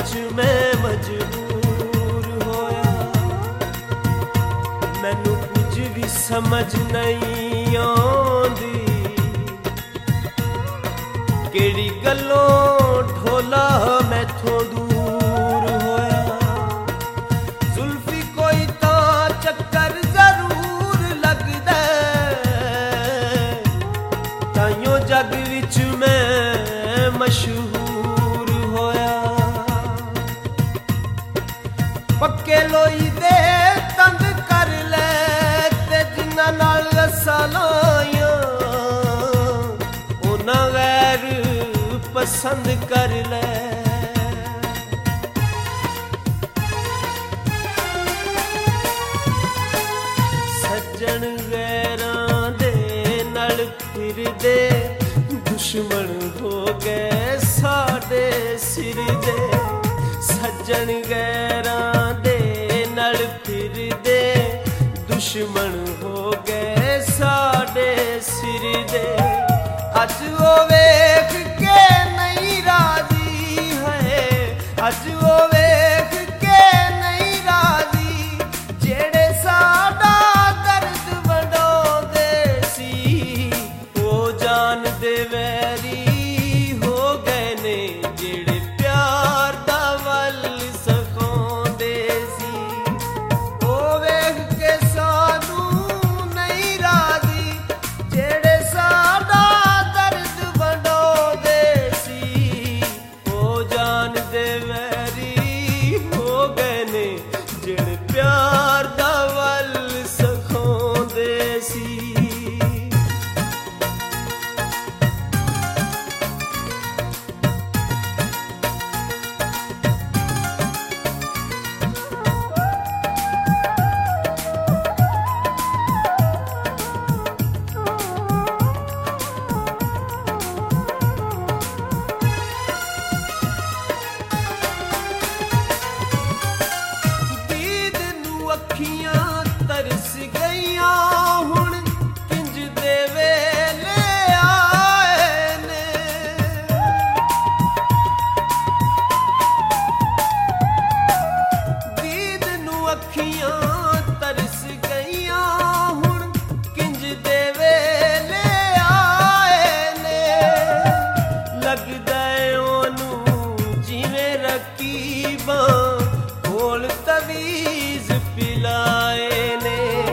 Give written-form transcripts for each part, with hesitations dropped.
विच मैं मजबूर होया। मैनू कुछ भी समझ नहीं आउंदी, केड़ी गल्लों ढोला मैथों दूर होया। जुल्फी कोई तां चक्कर जरूर लगदा, ताइयों जग विच मैं मशहूर होया। पक्के लोई दे तंग कर ले ते जिन्हां नाल रस्सा लाइयां, उन्हां गैर पसंद कर ले। सज्जन गैरां दे नाल फिरदे, दुश्मन हो गए साडे सिर दे। सज्जन गैरां दे नाल फिरदे, दुश्मन हो गए साडे सिर दे। अज वो वेख के नहीं राजी है, अज वो वेख के नहीं राजी, जेड़े साडा दर्द वंडाउंदे सी, वो जान दे वैरी हो गए ने, जेड़े प्यार दा वल सखाउंदे सी। ओ वेख के सानू नहीं राजी, जेड़े साडा दर्द वंडाउंदे सी, वो जान दे वैरी हो गए ने, जेड़े प्यार दा वल सखाउंदे सी। दीद नू अखियां तरस गईयां, हुण किंज दे वेले आए ने। दीद नू अखियां तरस गईयां, हुण किंज दे वेले आए ने। लगदा ऐ ओनू जिवें रकीबां कोल तवीज़ पिलाए ने।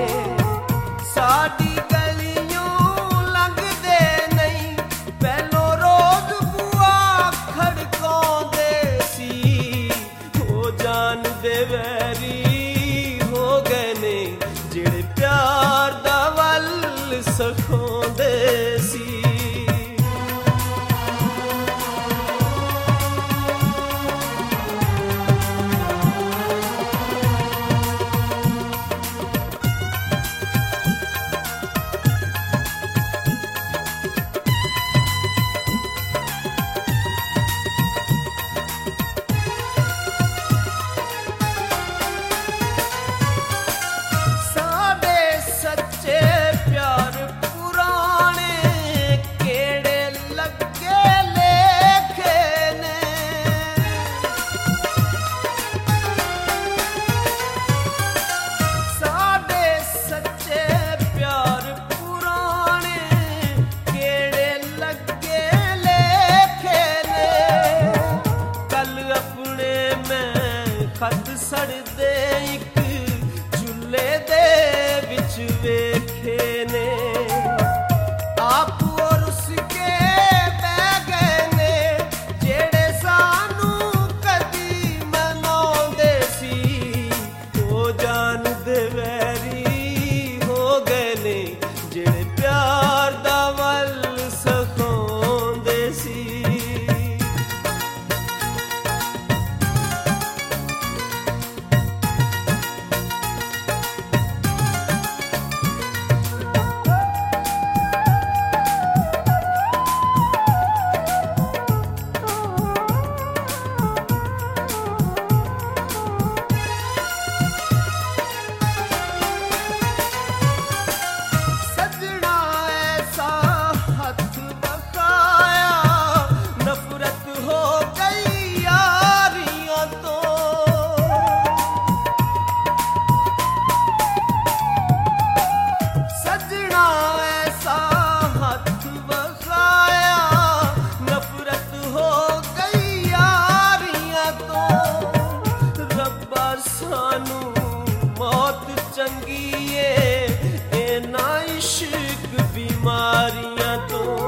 साडी गलियों लंघदे नहीं, पहलों रोज बुआ खड़काउंदे सी, ओ जान दे वैरी हो गए ने, जेड़े प्यार दा वल सखाउंदे सी। साडे सच्चे प्यार पुराने, केड़े लगे लेखे ने। साडे सच्चे प्यार पुराने, केड़े लगे लेखे ने। कल अपने मैं खत सड़दे इक चुल्हे दे विच वेखे ने। आप और उसके बह गए ने, जेड़े सानू कदी मनाउंदे सी, ओ जान दे वैरी हो गए ने, जेड़े प्यार दा वल सखाउंदे सी। रब्बा सानू मौत चंगी ए ना इश्क बीमारियां तो